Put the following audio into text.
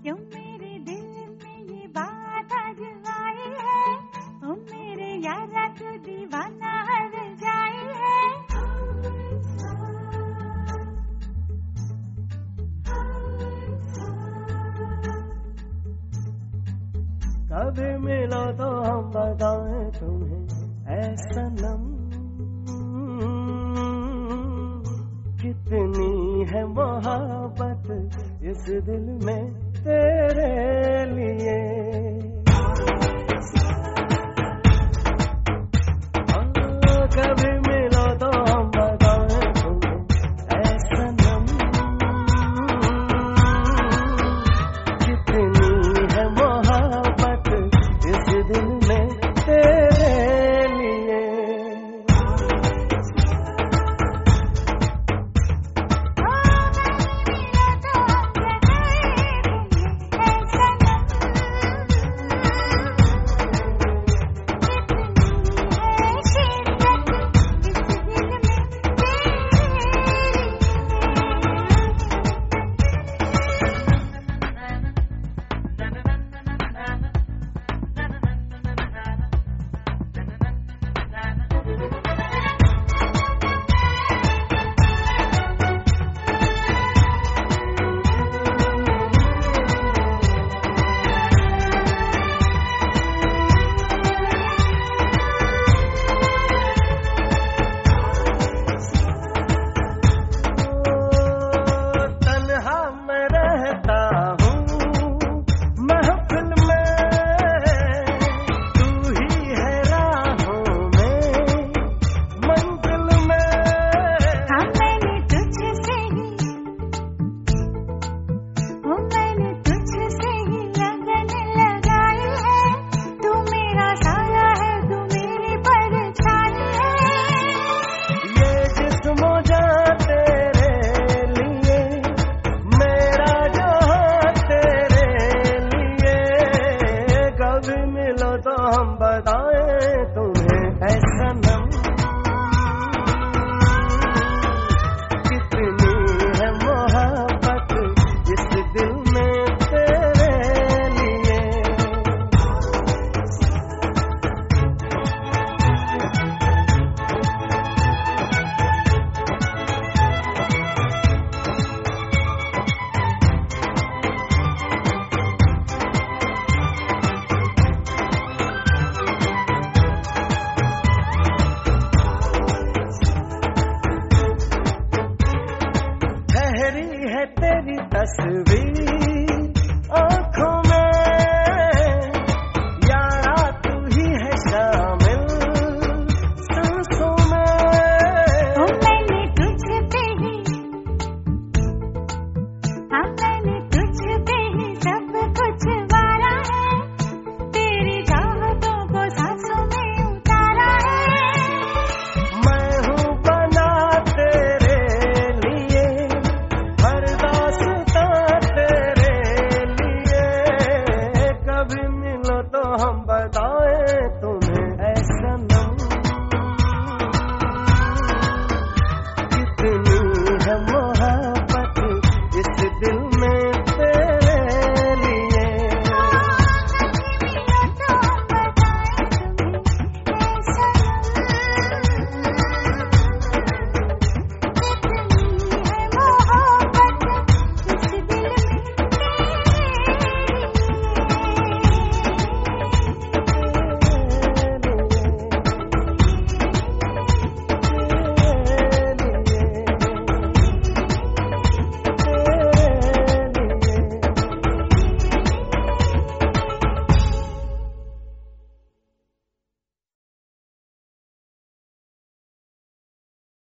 क्यों मेरे दिल में ये बात आज आई है, ओ मेरे यारा तू दीवाना हर जाए है। कभी मिलो तो हम बताएं तुम्हें ऐ सनम, कितनी है मोहब्बत इस दिल में तेरे लिए। कभी मिलो तो हम बताएं तुम्हें ऐ सनम, कितनी है मोहब्बत इस दिल में तेरे लिए। तो हम बता